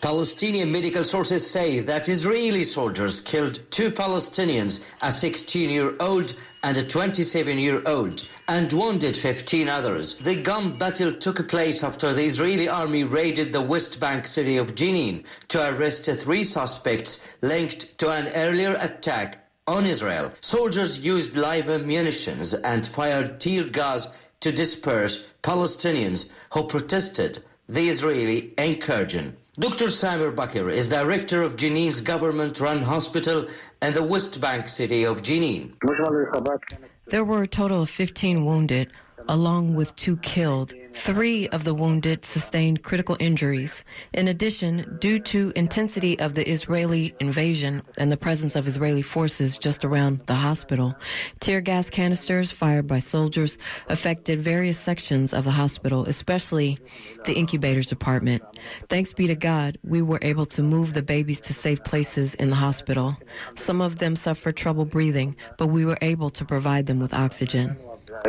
Palestinian medical sources say that Israeli soldiers killed 2 Palestinians, a 16-year-old and a 27-year-old, and wounded 15 others. The gun battle took place after the Israeli army raided the West Bank city of Jenin to arrest 3 suspects linked to an earlier attack on Israel. Soldiers used live munitions and fired tear gas to disperse Palestinians who protested the Israeli incursion. Dr. Samir Bakir is director of Jenin's government-run hospital in the West Bank city of Jenin. There were a total of 15 wounded, along with 2 killed. 3 of the wounded sustained critical injuries. In addition, due to intensity of the Israeli invasion and the presence of Israeli forces just around the hospital, tear gas canisters fired by soldiers affected various sections of the hospital, especially the incubators department. Thanks be to God, we were able to move the babies to safe places in the hospital. Some of them suffered trouble breathing, but we were able to provide them with oxygen.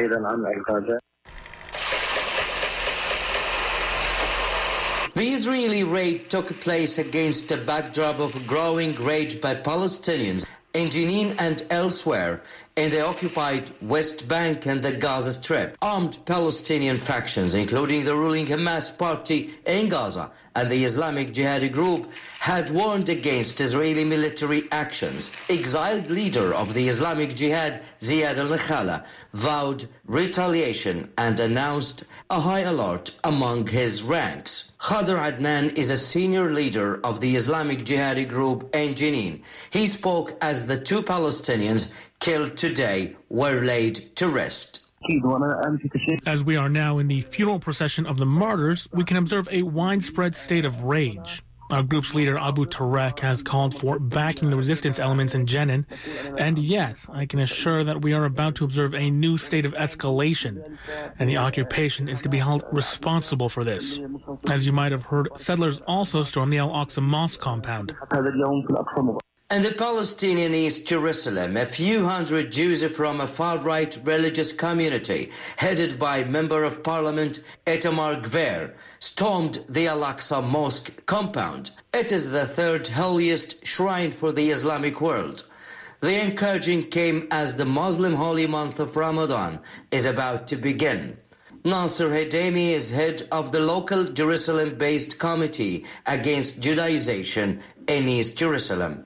The Israeli raid took place against a backdrop of growing rage by Palestinians in Jenin and elsewhere in the occupied West Bank and the Gaza Strip. Armed Palestinian factions, including the ruling Hamas party in Gaza and the Islamic Jihadi group, had warned against Israeli military actions. Exiled leader of the Islamic Jihad, Ziad al-Nakhala, vowed retaliation and announced a high alert among his ranks. Khadr Adnan is a senior leader of the Islamic Jihadi group in Jenin. He spoke as the 2 Palestinians killed today were laid to rest. As we are now in the funeral procession of the martyrs, we can observe a widespread state of rage. Our group's leader, Abu Tarek, has called for backing the resistance elements in Jenin. And yes, I can assure that we are about to observe a new state of escalation, and the occupation is to be held responsible for this. As you might have heard, settlers also stormed the Al-Aqsa Mosque compound. In the Palestinian East Jerusalem, a few hundred Jews from a far-right religious community, headed by Member of Parliament Itamar Gver, stormed the Al-Aqsa Mosque compound. It is the 3rd holiest shrine for the Islamic world. The incursion came as the Muslim holy month of Ramadan is about to begin. Nasser Hedemi is head of the local Jerusalem-based committee against Judaization in East Jerusalem.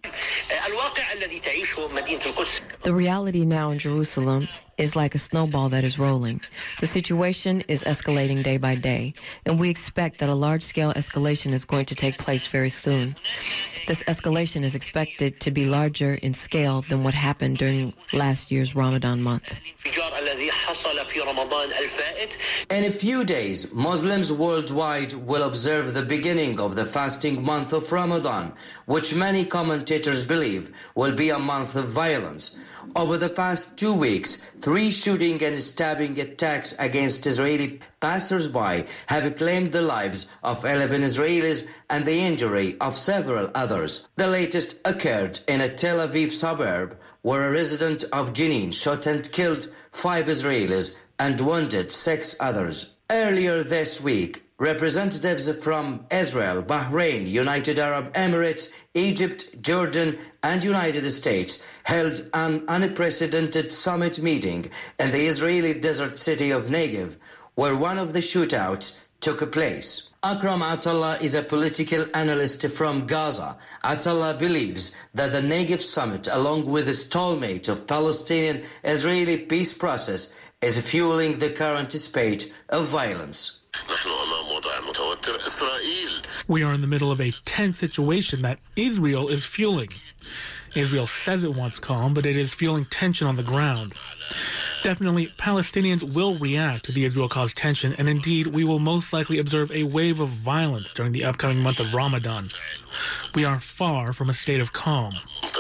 The reality now in Jerusalem is like a snowball that is rolling. The situation is escalating day by day, and we expect that a large-scale escalation is going to take place very soon. This escalation is expected to be larger in scale than what happened during last year's Ramadan month. In a few days, Muslims worldwide will observe the beginning of the fasting month of Ramadan, which many commentators believe will be a month of violence. Over the past 2 weeks, 3 shooting and stabbing attacks against Israeli passers-by have claimed the lives of 11 Israelis and the injury of several others. The latest occurred in a Tel Aviv suburb where a resident of Jenin shot and killed 5 Israelis and wounded 6 others. Earlier this week, representatives from Israel, Bahrain, United Arab Emirates, Egypt, Jordan, and United States held an unprecedented summit meeting in the Israeli desert city of Negev, where one of the shootouts took place. Akram Atallah is a political analyst from Gaza. Atallah believes that the Negev summit, along with the stalemate of Palestinian-Israeli peace process, is fueling the current spate of violence. We are in the middle of a tense situation that Israel is fueling. Israel says it wants calm, but it is fueling tension on the ground. Definitely, Palestinians will react to the Israel-caused tension, and indeed, we will most likely observe a wave of violence during the upcoming month of Ramadan. We are far from a state of calm.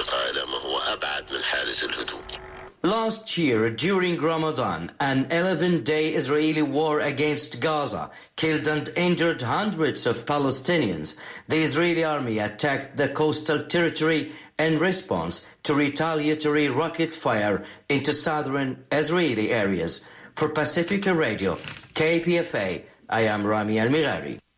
Last year, during Ramadan, an 11-day Israeli war against Gaza killed and injured hundreds of Palestinians. The Israeli army attacked the coastal territory in response to retaliatory rocket fire into southern Israeli areas. For Pacifica Radio, KPFA, I am Rami Al-Mighari.